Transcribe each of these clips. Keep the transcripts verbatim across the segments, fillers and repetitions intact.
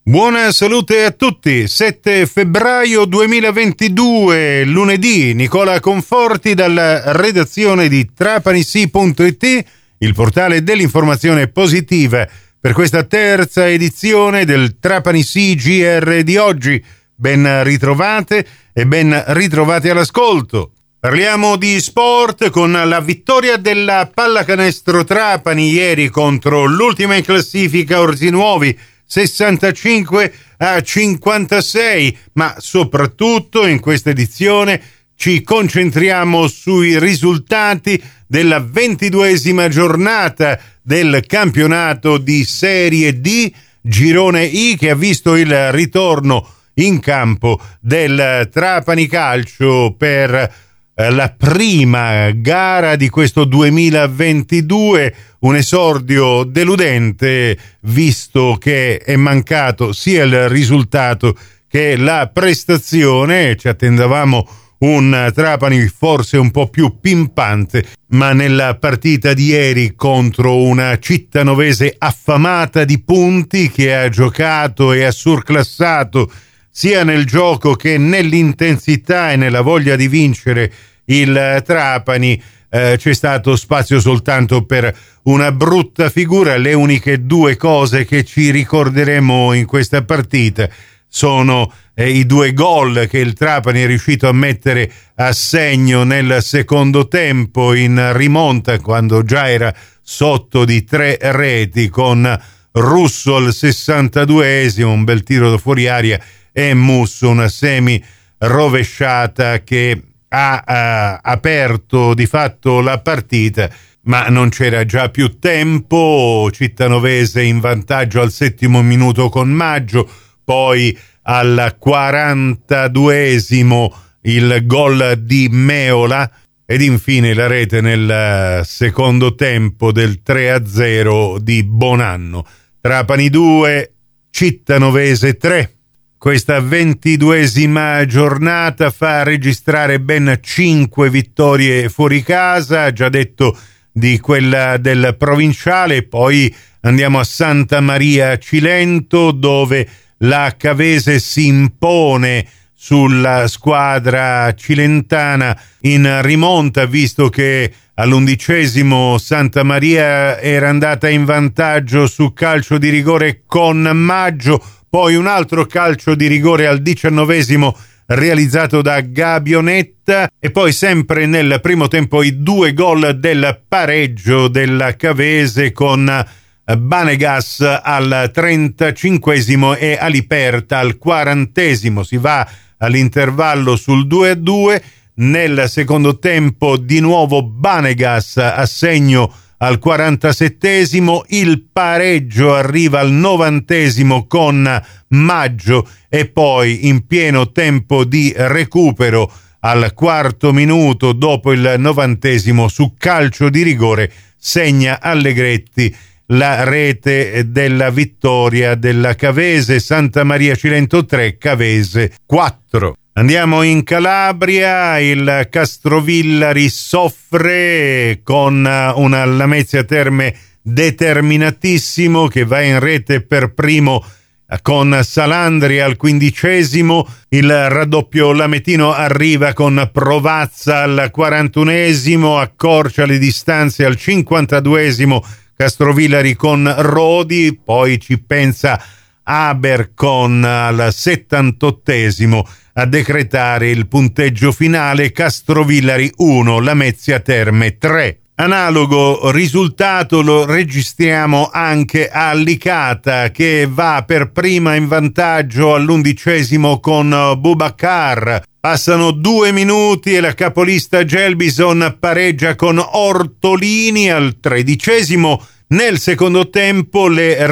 Buona salute a tutti, sette febbraio duemilaventidue, lunedì. Nicola Conforti dalla redazione di Trapanisi punto it, il portale dell'informazione positiva, per questa terza edizione del Trapanisi G R di oggi. Ben ritrovate e ben ritrovati all'ascolto. Parliamo di sport con la vittoria della Pallacanestro Trapani ieri contro l'ultima in classifica Orzinuovi, sessantacinque a cinquantasei, ma soprattutto in questa edizione ci concentriamo sui risultati della ventiduesima giornata del campionato di Serie D Girone I, che ha visto il ritorno in campo del Trapani Calcio per la prima gara di questo duemilaventidue, un esordio deludente visto che è mancato sia il risultato che la prestazione. Ci attendavamo un Trapani forse un po' più pimpante, ma nella partita di ieri contro una cittanovese affamata di punti che ha giocato e ha surclassato sia nel gioco che nell'intensità e nella voglia di vincere il Trapani, eh, c'è stato spazio soltanto per una brutta figura. Le uniche due cose che ci ricorderemo in questa partita sono eh, i due gol che il Trapani è riuscito a mettere a segno nel secondo tempo in rimonta, quando già era sotto di tre reti, con Russo al sessantaduesimo, un bel tiro da fuori aria, e Musso una semi rovesciata che ha, ha aperto di fatto la partita, ma non c'era già più tempo. Cittanovese in vantaggio al settimo minuto con Maggio, poi al quarantaduesimo il gol di Meola ed infine la rete nel secondo tempo del tre a zero di Bonanno. Trapani due, Cittanovese tre. Questa ventiduesima giornata fa registrare ben cinque vittorie fuori casa, già detto di quella del provinciale. Poi andiamo a Santa Maria Cilento, dove la Cavese si impone sulla squadra cilentana in rimonta, visto che all'undicesimo Santa Maria era andata in vantaggio su calcio di rigore con Maggio, poi un altro calcio di rigore al diciannovesimo realizzato da Gabionetta, e poi sempre nel primo tempo i due gol del pareggio della Cavese, con Banegas al trentacinquesimo e Aliperta al quarantesimo. Si va all'intervallo sul due a due. Nel secondo tempo di nuovo Banegas a segno al quarantasettesimo, il pareggio arriva al novantesimo con Maggio, e poi in pieno tempo di recupero al quarto minuto dopo il novantesimo su calcio di rigore segna Allegretti la rete della vittoria della Cavese. Santa Maria Cilento tre, Cavese quattro. Andiamo in Calabria. Il Castrovillari soffre con una Lamezia Terme determinatissimo che va in rete per primo con Salandri al quindicesimo. Il raddoppio lametino arriva con Provazza al quarantunesimo, accorcia le distanze al cinquantaduesimo Castrovillari con Rodi, poi ci pensa Abercon al settantottesimo a decretare il punteggio finale. Castrovillari uno, Lamezia Terme tre. Analogo risultato lo registriamo anche a Licata, che va per prima in vantaggio all'undicesimo con Boubacar. Passano due minuti e la capolista Gelbison pareggia con Ortolini al tredicesimo. Nel secondo tempo le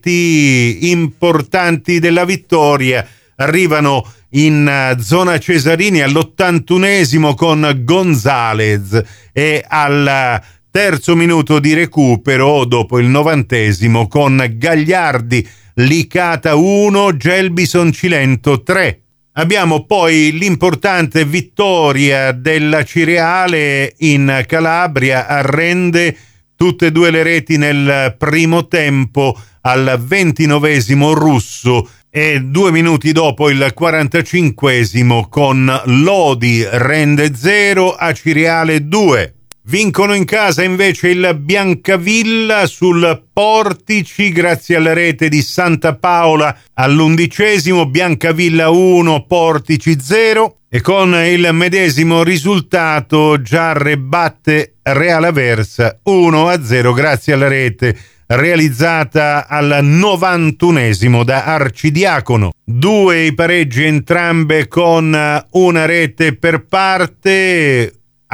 reti importanti della vittoria arrivano in zona Cesarini all'ottantunesimo con Gonzalez, e al terzo minuto di recupero dopo il novantesimo con Gagliardi. Licata uno, Gelbison Cilento tre. Abbiamo poi l'importante vittoria della Cireale in Calabria a Rende, tutte e due le reti nel primo tempo. Al ventinovesimo Russo e due minuti dopo il quarantacinquesimo con Lodi rende zero, Aciriale due. Vincono in casa invece il Biancavilla sul Portici grazie alla rete di Santa Paola all'undicesimo, Biancavilla uno, Portici zero, e con il medesimo risultato Giarre batte Real Aversa uno a zero grazie alla rete realizzata al novantunesimo da Arcidiacono. Due i pareggi entrambe con una rete per parte,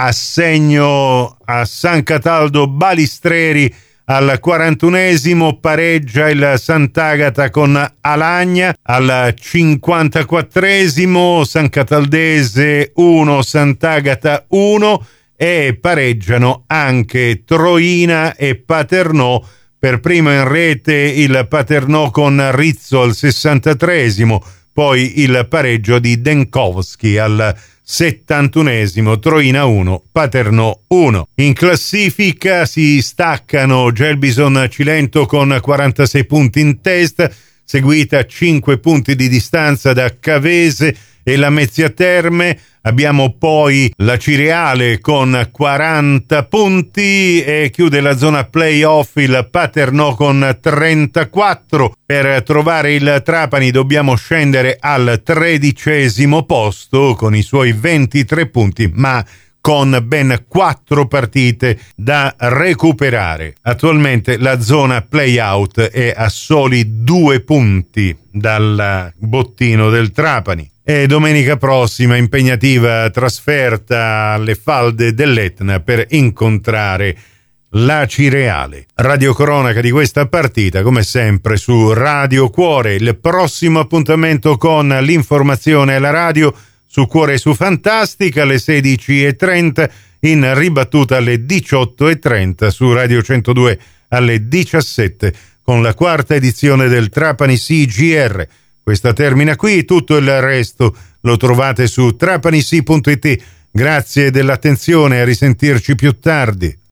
assegno a San Cataldo Balistreri al quarantunesimo, pareggia il Sant'Agata con Alagna al cinquantaquattresimo, San Cataldese uno, Sant'Agata uno, e pareggiano anche Troina e Paternò. Per primo in rete il Paternò con Rizzo al sessantatreesimo, poi il pareggio di Denkowski al settantunesimo, Troina uno, Paternò uno. In classifica si staccano Gelbison Cilento con quarantasei punti in testa, seguita a cinque punti di distanza da Cavese e Lamezia Terme. Abbiamo poi la Cireale con quaranta punti e chiude la zona playoff il Paternò con trentaquattro. Per trovare il Trapani dobbiamo scendere al tredicesimo posto con i suoi ventitré punti, ma con ben quattro partite da recuperare. Attualmente la zona play-out è a soli due punti dal bottino del Trapani. E domenica prossima impegnativa trasferta alle falde dell'Etna per incontrare la Cireale. Radiocronaca di questa partita come sempre su Radio Cuore. Il prossimo appuntamento con l'informazione alla radio su Cuore e su Fantastica alle sedici e trenta, in ribattuta alle diciotto e trenta su Radio centodue alle diciassette con la quarta edizione del Trapani C G R. Questa termina qui, tutto il resto lo trovate su trapanisi punto it. Grazie dell'attenzione, a risentirci più tardi.